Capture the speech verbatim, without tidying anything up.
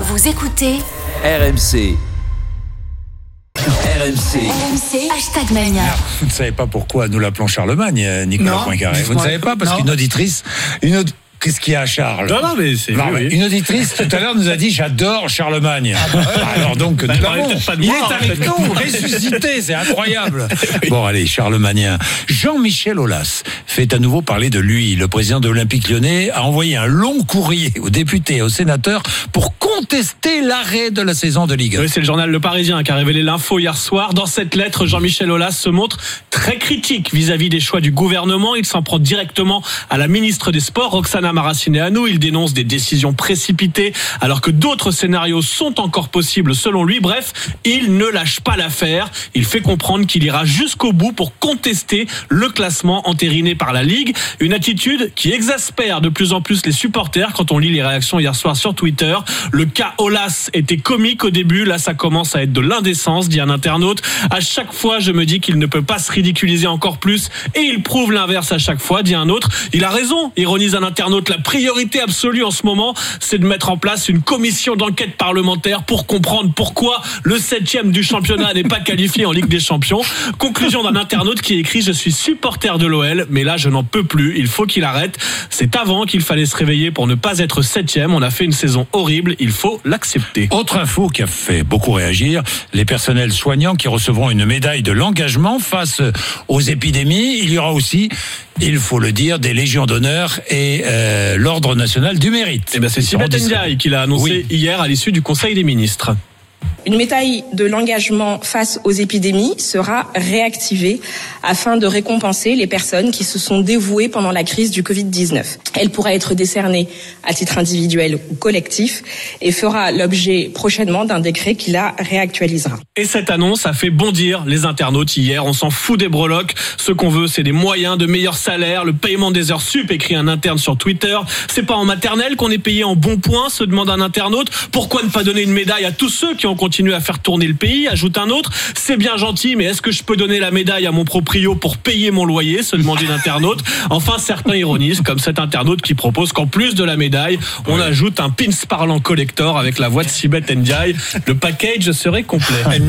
Vous écoutez R M C. R M C. R M C, hashtag Mania. Vous ne savez pas pourquoi nous l'appelons Charlemagne, Nicolas Non. Poincaré. Vous ne savez pas parce Non. qu'une auditrice, une aud- Qu'est-ce qu'il y a, Charles? Non, non, mais c'est. Non, oui, mais oui. Une auditrice tout à l'heure nous a dit j'adore Charlemagne. Alors donc Bah, nous parlez l'avons. peut-être pas de Il moi, est en avec fait. nous, ressuscité, c'est incroyable. Bon allez, Charlemagnien. Jean-Michel Aulas fait à nouveau parler de lui. Le président de l'Olympique Lyonnais a envoyé un long courrier aux députés et aux sénateurs pour contester l'arrêt de la saison de Ligue un. Oui, c'est le journal Le Parisien qui a révélé l'info hier soir. Dans cette lettre, Jean-Michel Aulas se montre très critique vis-à-vis des choix du gouvernement. Il s'en prend directement à la ministre des Sports, Roxana Maracineanu. Il dénonce des décisions précipitées alors que d'autres scénarios sont encore possibles selon lui. Bref, il ne lâche pas l'affaire. Il fait comprendre qu'il ira jusqu'au bout pour contester le classement entériné par la Ligue. Une attitude qui exaspère de plus en plus les supporters quand on lit les réactions hier soir sur Twitter. Le cas Aulas était comique au début. Là, ça commence à être de l'indécence, dit un internaute. À chaque fois, je me dis qu'il ne peut pas se ridiculiser encore plus et il prouve l'inverse à chaque fois, dit un autre. Il a raison, ironise un internaute. La priorité absolue en ce moment, c'est de mettre en place une commission d'enquête parlementaire pour comprendre pourquoi le septième du championnat n'est pas qualifié en Ligue des Champions. Conclusion d'un internaute qui écrit « Je suis supporter de l'O L, mais là je n'en peux plus, il faut qu'il arrête. C'est avant qu'il fallait se réveiller pour ne pas être septième. On a fait une saison horrible, il faut l'accepter. » Autre info qui a fait beaucoup réagir, les personnels soignants qui recevront une médaille de l'engagement face aux épidémies. Il y aura aussi, il faut le dire, des légions d'honneur et euh, l'ordre national du mérite. Eh ben c'est Sibeth Ndiaye qui l'a annoncé Oui. hier à l'issue du Conseil des ministres. Une médaille de l'engagement face aux épidémies sera réactivée afin de récompenser les personnes qui se sont dévouées pendant la crise du covid dix-neuf. Elle pourra être décernée à titre individuel ou collectif et fera l'objet prochainement d'un décret qui la réactualisera. Et cette annonce a fait bondir les internautes hier. On s'en fout des breloques. Ce qu'on veut, c'est des moyens, de meilleurs salaires, le paiement des heures sup, écrit un interne sur Twitter. C'est pas en maternelle qu'on est payé en bons points, se demande un internaute. Pourquoi ne pas donner une médaille à tous ceux qui ont continué à faire tourner le pays, ajoute un autre. C'est bien gentil, mais est-ce que je peux donner la médaille à mon proprio pour payer mon loyer, se demande une internaute. Enfin, certains ironisent, comme cet internaute qui propose qu'en plus de la médaille, on ouais. ajoute un pins parlant collector avec la voix de Sibeth Ndiaye. Le package serait complet.